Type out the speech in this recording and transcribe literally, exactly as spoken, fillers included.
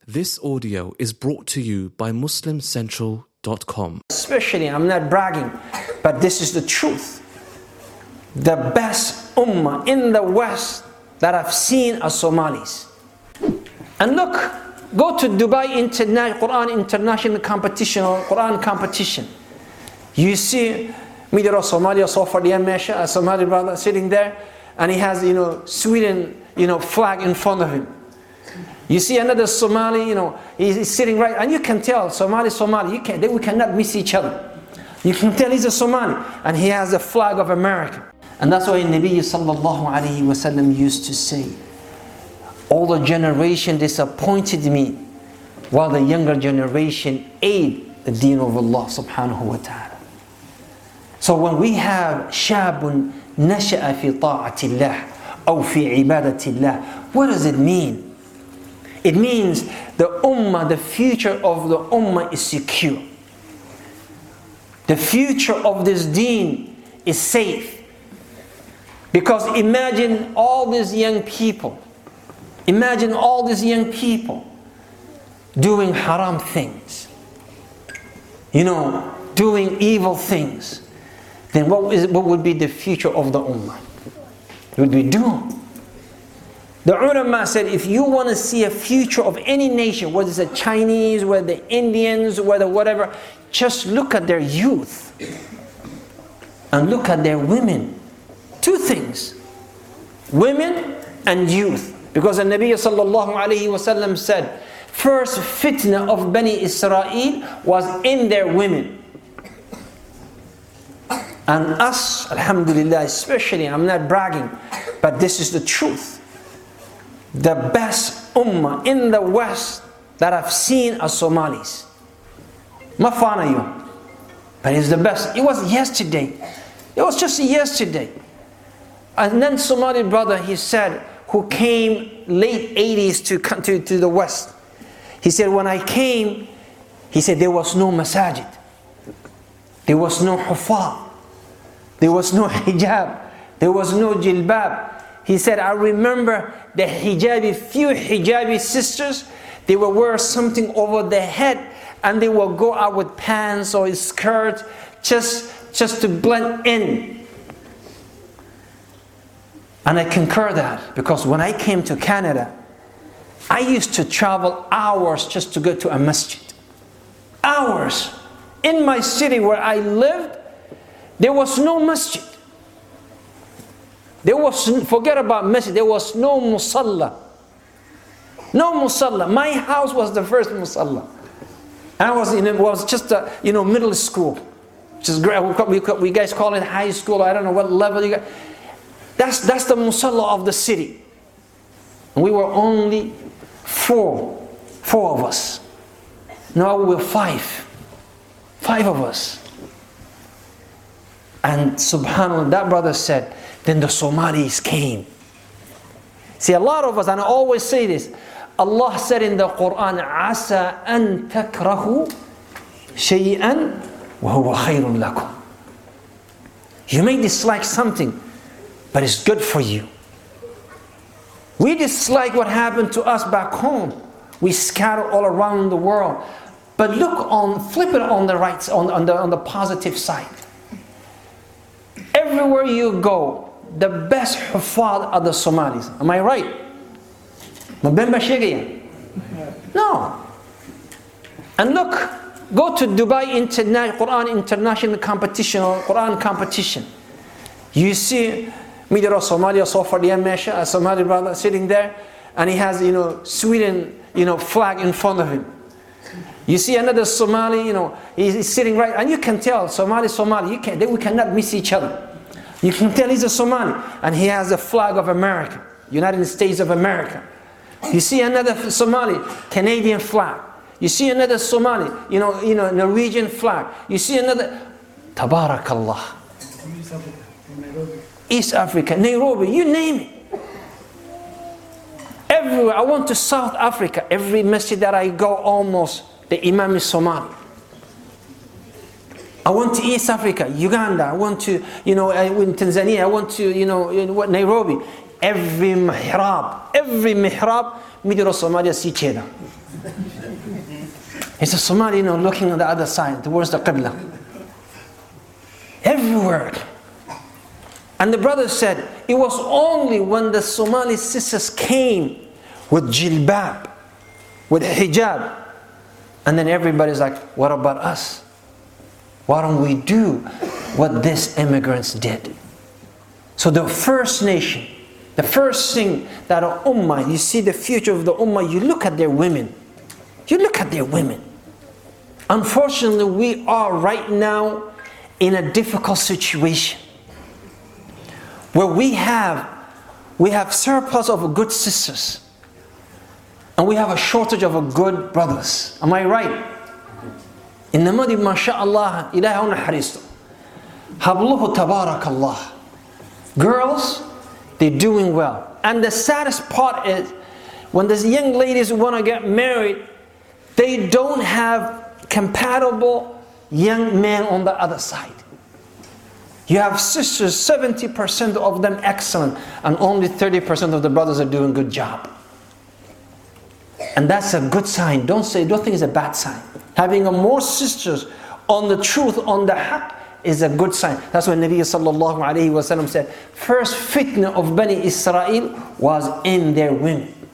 This audio is brought to you by Muslim Central dot com. Especially, I'm not bragging, but this is the truth. The best ummah in the West that I've seen are Somalis. And look, go to Dubai Interna- Quran International Competition or Quran Competition. You see, Midira Somalia, Sofar Yamesha, a Somali brother sitting there, and he has, you know, Sweden, you know, flag in front of him. You see another Somali, you know, he's sitting right, and you can tell, Somali, Somali, you can, they, we cannot miss each other. You can tell he's a Somali, and he has a flag of America. And that's why Nabi sallallahu alayhi wa sallam used to say, all the generation disappointed me, while the younger generation aid the deen of Allah subhanahu wa ta'ala. So when we have شاب نشأ في طاعة الله أو في عبادة الله, what does it mean? It means the ummah, the future of the ummah is secure. The future of this deen is safe. Because imagine all these young people, imagine all these young people doing haram things, you know, doing evil things. Then what is what would be the future of the ummah? It would be doomed. The ulama said, if you want to see a future of any nation, whether it's the Chinese, whether the Indians, whether whatever, just look at their youth and look at their women. Two things, women and youth. Because the Nabi sallallahu alayhi wa sallam said, first fitna of Bani Israel was in their women. And us, alhamdulillah, especially, I'm not bragging, but this is the truth. The best ummah in the West that I've seen are Somalis. Mafana you. But it's the best. It was yesterday. It was just yesterday. And then Somali brother, he said, who came late eighties to, to, to the West. He said, when I came, he said, there was no masajid. There was no hufar. There was no hijab. There was no jilbab. He said, I remember the hijabi, few hijabi sisters, they would wear something over their head and they will go out with pants or a skirt just, just to blend in. And I concur that, because when I came to Canada, I used to travel hours just to go to a masjid. Hours. In my city where I lived, there was no masjid. There was, forget about masjid, there was no musalla. No musalla. My house was the first musalla. I was in, it was just a, you know, middle school. Which is great. We, we, we guys call it high school. I don't know what level you got. That's, that's the musalla of the city. And we were only four. Four of us. Now we were five. Five of us. And subhanAllah, that brother said, then the Somalis came. See, a lot of us, and I always say this, Allah said in the Quran, عَسَىٰ أَن تَكْرَهُ شَيْئًا وَهُوَ خَيْرٌ لَكُمْ. You may dislike something, but it's good for you. We dislike what happened to us back home. We scatter all around the world. But look on, flip it on the right, on, on, the, on the positive side. Everywhere you go, the best hufad are the Somalis. Am I right? No. And look, go to Dubai Interna- Quran International Competition or Quran Competition. You see Midira Somalia, Sofar Yamesha, a Somali brother sitting there, and he has, you know, Sweden, you know, flag in front of him. You see another Somali, you know, he's sitting right, and you can tell, Somali, Somali, you can, they, we cannot miss each other. You can tell he's a Somali, and he has a flag of America, United States of America. You see another Somali, Canadian flag. You see another Somali, you know, you know, Norwegian flag. You see another, Tabarakallah. East Africa, Nairobi. East Africa, Nairobi, you name it. Everywhere. I went to South Africa. Every masjid that I go, almost the Imam is Somali. I went to East Africa, Uganda. I went to, you know, in Tanzania. I went to, you know, in what, Nairobi. every mihrab, every mihrab, middle of Somalia, see Cheda. It's a Somali, you know, looking on the other side, towards the Qibla. Everywhere. And the brother said, it was only when the Somali sisters came with jilbab, with hijab, and then everybody's like, what about us? Why don't we do what these immigrants did? So the first nation, the first thing that an ummah, you see the future of the ummah, you look at their women. You look at their women. Unfortunately, we are right now in a difficult situation where we have we have surplus of good sisters and we have a shortage of good brothers. Am I right? إنما دي ما شاء الله إلهي هون حريصته habluhu tabarakallah. Girls, they're doing well. And the saddest part is when these young ladies want to get married, they don't have compatible young men on the other side. You have sisters, seventy percent of them excellent, and only thirty percent of the brothers are doing a good job. And that's a good sign. Don't say, don't think it's a bad sign. Having a more sisters on the truth, on the haqq, is a good sign. That's why Nabi sallallahu alayhi wa sallam said, first fitna of Bani Israel was in their women.